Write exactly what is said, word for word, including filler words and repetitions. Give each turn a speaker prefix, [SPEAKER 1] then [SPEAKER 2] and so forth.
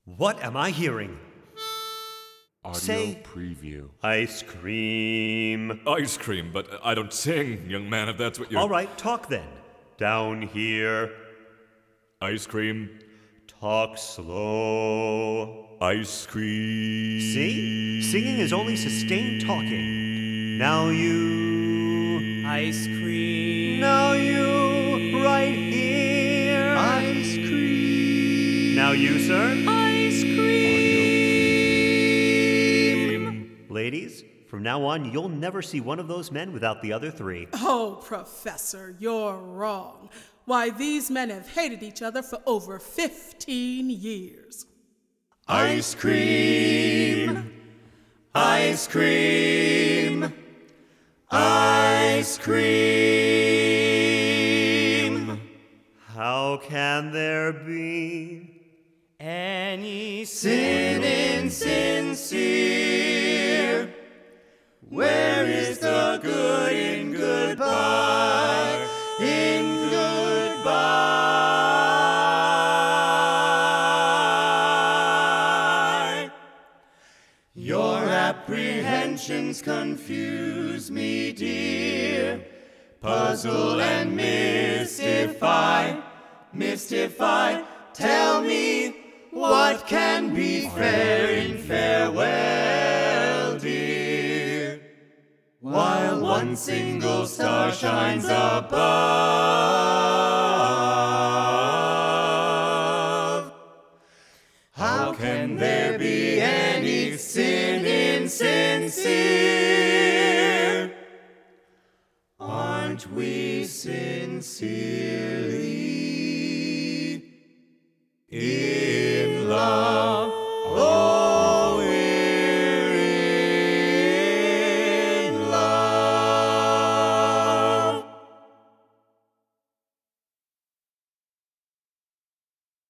[SPEAKER 1] What am I hearing?
[SPEAKER 2] Audio
[SPEAKER 1] Say-
[SPEAKER 2] preview.
[SPEAKER 1] Ice cream.
[SPEAKER 2] Ice cream, but I don't sing, young man, if that's what you're...
[SPEAKER 1] All right, talk then. Down here.
[SPEAKER 2] Ice cream.
[SPEAKER 1] Talk slow.
[SPEAKER 2] Ice cream.
[SPEAKER 1] See? Singing is only sustained talking. Now you.
[SPEAKER 3] Ice cream.
[SPEAKER 1] Now you. Right here.
[SPEAKER 3] Ice cream.
[SPEAKER 1] Now you, sir.
[SPEAKER 3] Ice cream.
[SPEAKER 1] Ladies, from now on, you'll never see one of those men without the other three.
[SPEAKER 4] Oh, Professor, you're wrong. Why, these men have hated each other for over fifteen years.
[SPEAKER 2] Ice cream. Ice cream. Ice cream.
[SPEAKER 1] How can there be
[SPEAKER 3] Any
[SPEAKER 2] Sin insincere. Where is the good in goodbye? In goodbye. Your apprehensions confuse me, dear. Puzzle and mystify, mystify. Tell me what can be fair in farewell, dear. While one single star shines above, how can there be any sin insincere? Aren't we sincerely